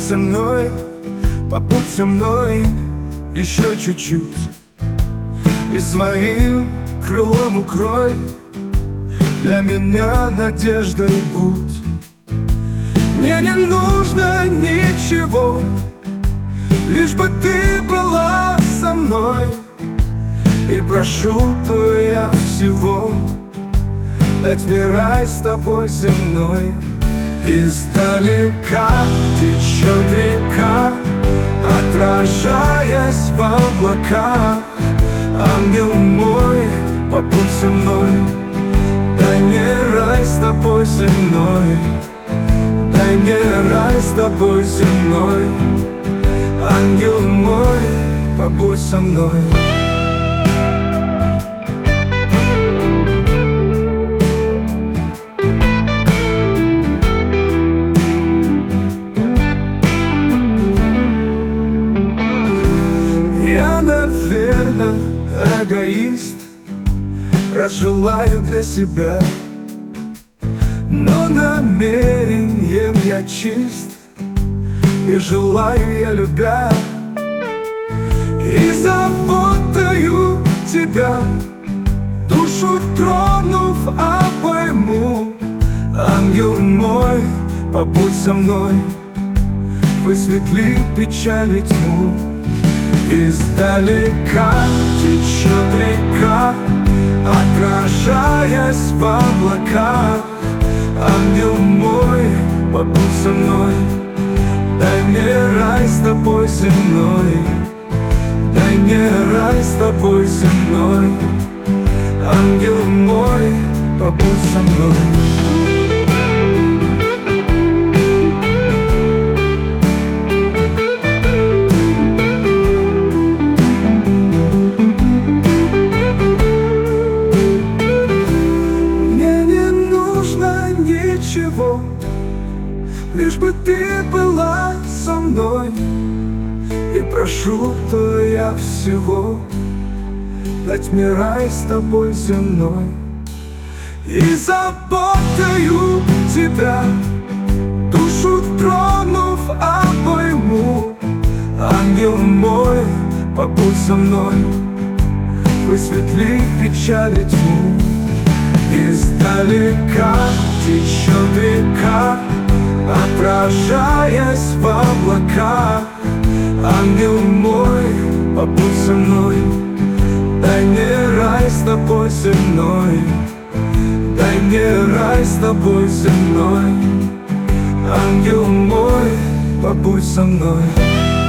со мной, побудь со мной еще чуть-чуть. И своим крылом укрой для меня надеждой будь. Мне не нужно ничего, лишь бы ты была со мной. И прошу, то я всего, дать мне рай с тобой земной. Издалека течет река, отражаясь в облаках. Ангел мой, побудь со мной, дай мне рай с тобой земной. Дай мне рай с тобой земной. Ангел мой, побудь со мной. Я, наверное, эгоист, раз желаю для себя, но намерением я чист, и желаю я любя. И заботою тебя, душу тронув, обойму. Ангел мой, побудь со мной, высветли печаль и тьму. Издалека течет река, отражаясь в облаках. Ангел мой, побудь со мной, дай мне рай с тобой земной. Дай мне рай с тобой земной. Ангел мой, побудь со мной. Ничего, лишь бы ты была со мной. И прошу, то я всего, дать мне рай с тобой земной. И заботою тебя, душу тронув, обойму. Ангел мой, побудь со мной, высветли печаль и тьму. Издалека течет река, отражаясь в облаках. Ангел мой, побудь со мной, дай мне рай с тобой земной. Дай мне рай с тобой земной. Ангел мой, побудь со мной.